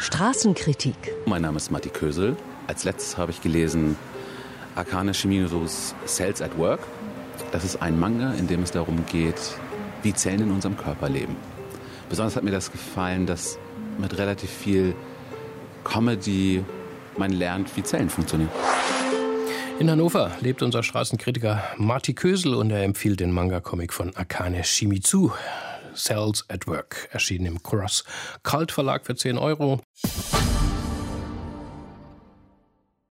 Straßenkritik. Mein Name ist Matti Kösel. Als letztes habe ich gelesen Akane Shimizus Cells at Work. Das ist ein Manga, in dem es darum geht, wie Zellen in unserem Körper leben. Besonders hat mir das gefallen, dass mit relativ viel Comedy man lernt, wie Zellen funktionieren. In Hannover lebt unser Straßenkritiker Matti Kösel und er empfiehlt den Manga-Comic von Akane Shimizu, Cells at Work, erschienen im Cross Cult Verlag für 10 Euro.